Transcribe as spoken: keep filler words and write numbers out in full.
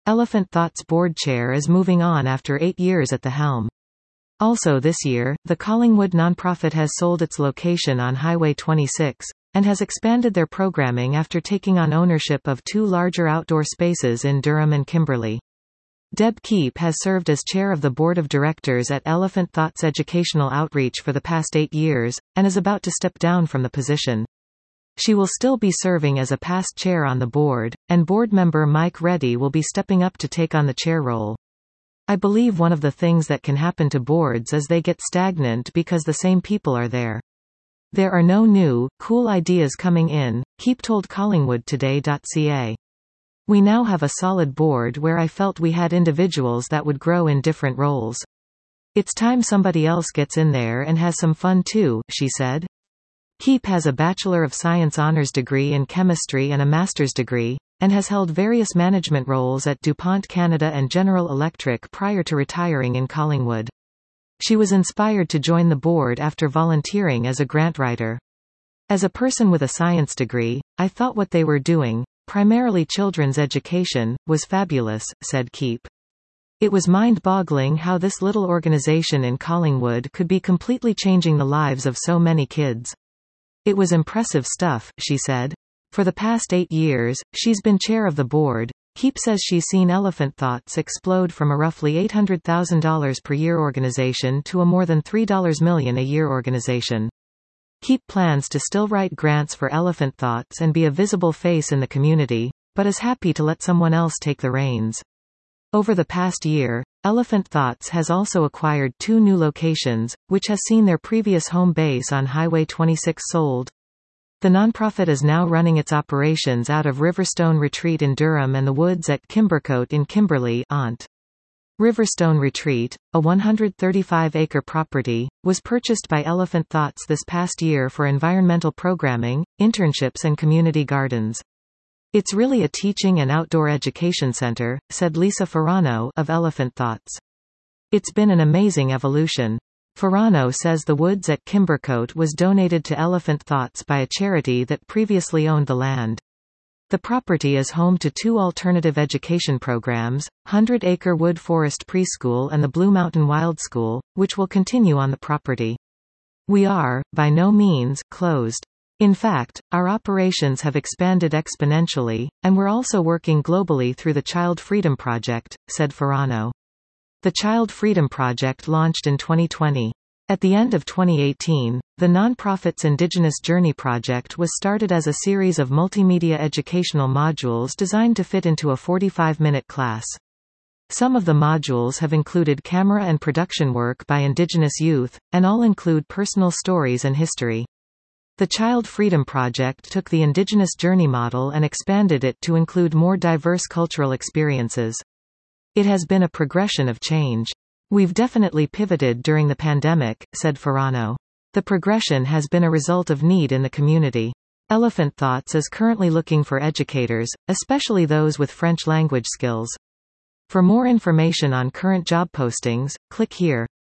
Elephant Thought's board chair is moving on after eight years at the helm. Also this year, the Collingwood nonprofit has sold its location on Highway twenty-six, and has expanded their programming after taking on ownership of two larger outdoor spaces in Durham and Kimberley. Deb Keep has served as chair of the board of directors at Elephant Thought's educational outreach for the past eight years, and is about to step down from the position. She will still be serving as a past chair on the board, and board member Mike Reddy will be stepping up to take on the chair role. I believe one of the things that can happen to boards is they get stagnant because the same people are there. There are no new, cool ideas coming in, Keep told Collingwood Today dot c a. We now have a solid board where I felt we had individuals that would grow in different roles. It's time somebody else gets in there and has some fun too, she said. Keep has a Bachelor of Science honors degree in chemistry and a master's degree, and has held various management roles at DuPont Canada and General Electric prior to retiring in Collingwood. She was inspired to join the board after volunteering as a grant writer. As a person with a science degree, I thought what they were doing, primarily children's education, was fabulous, said Keep. It was mind-boggling how this little organization in Collingwood could be completely changing the lives of so many kids. It was impressive stuff, she said. For the past eight years, she's been chair of the board. Keep says she's seen Elephant Thoughts explode from a roughly eight hundred thousand dollars per year organization to a more than three million dollars a year organization. Keep plans to still write grants for Elephant Thoughts and be a visible face in the community, but is happy to let someone else take the reins. Over the past year, Elephant Thoughts has also acquired two new locations, which has seen their previous home base on Highway twenty-six sold. The nonprofit is now running its operations out of Riverstone Retreat in Durham and the Woods at Kimbercote in Kimberley, Ont. Riverstone Retreat, a one hundred thirty-five acre property, was purchased by Elephant Thoughts this past year for environmental programming, internships and community gardens. It's really a teaching and outdoor education center, said Lisa Ferrano of Elephant Thoughts. It's been an amazing evolution. Ferrano says the Woods at Kimbercote was donated to Elephant Thoughts by a charity that previously owned the land. The property is home to two alternative education programs, Hundred Acre Wood Forest Preschool and the Blue Mountain Wild School, which will continue on the property. We are, by no means, closed. In fact, our operations have expanded exponentially, and we're also working globally through the Child Freedom Project, said Ferrano. The Child Freedom Project launched in twenty twenty. At the end of twenty eighteen, the nonprofit's Indigenous Journey project was started as a series of multimedia educational modules designed to fit into a forty-five minute class. Some of the modules have included camera and production work by Indigenous youth, and all include personal stories and history. The Child Freedom Project took the Indigenous Journey model and expanded it to include more diverse cultural experiences. It has been a progression of change. We've definitely pivoted during the pandemic, said Ferrano. The progression has been a result of need in the community. Elephant Thoughts is currently looking for educators, especially those with French language skills. For more information on current job postings, click here.